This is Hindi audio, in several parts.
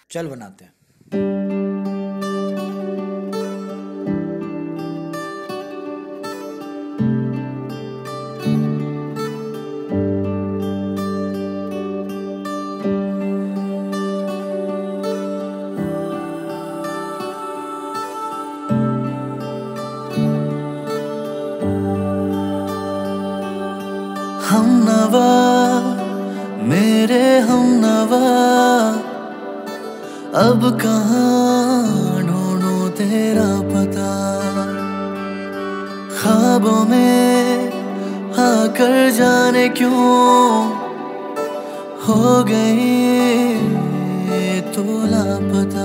चल बनाते हैं। हमनवा मेरे हमनवा, अब कहाँ ढूंढूं तेरा पता। ख्वाबों में आकर जाने क्यों हो गई तू लापता।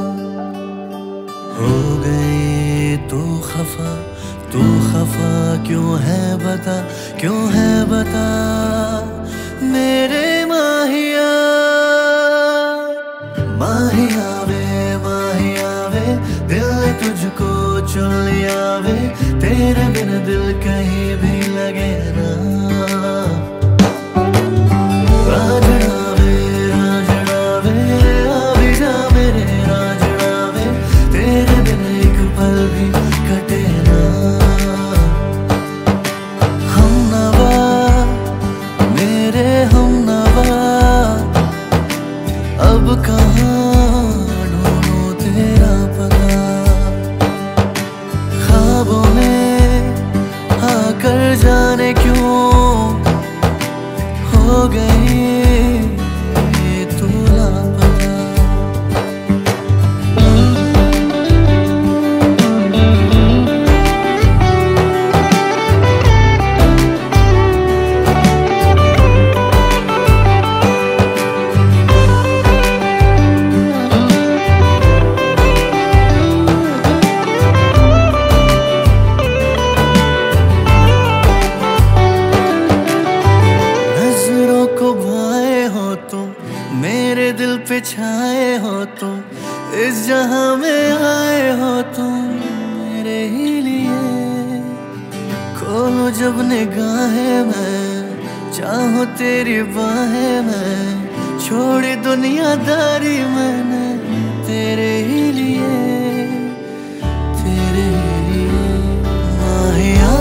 हो गई तू खफा क्यों है बता, क्यों है बता मेरे माहिया। माहिया वे दिल ने तुझको चुन लिया वे, तेरे बिन दिल कहीं भी लगे ना। राजड़ा वे अभी जा मेरे राजड़ा वे, तेरे बिन एक पल भी कटे ना। अब कहाँ ढूंढूं तेरा पता। ख्वाबों में आकर जाने क्यों हो गई तू लापता। मेरे दिल पे छाए हो तुम, इस जहां में आए हो तुम मेरे ही लिए। खोलो जब निगाहें मैं चाहूं तेरी बाहें मैं, छोड़ी दुनियादारी मैंने तेरे ही लिए, तेरे ही लिए। माहिया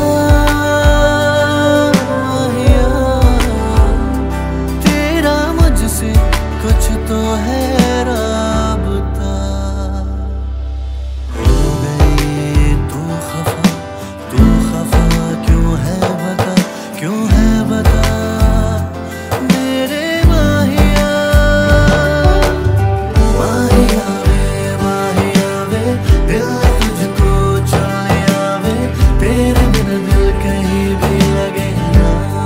तेरा मुझसे कुछ तो है राबता। हो गई तू खफा क्यों है बता, क्यों है बता मेरे माहिया। माहिया वे दिल ने तुझको चुन लिया वे, तेरे बिन दिल कहीं भी लगे ना।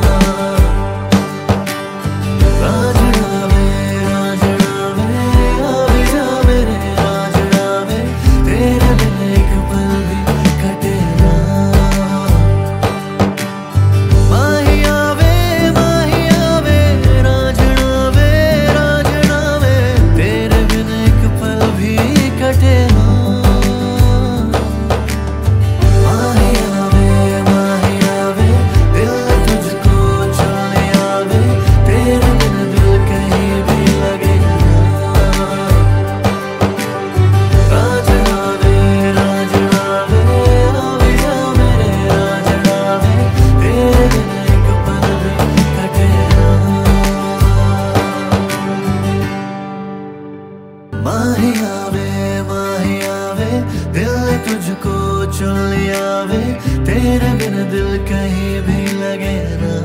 माहिया वे दिल ने तुझको चुन लिया वे, तेरे बिन दिल कहीं भी लगे ना।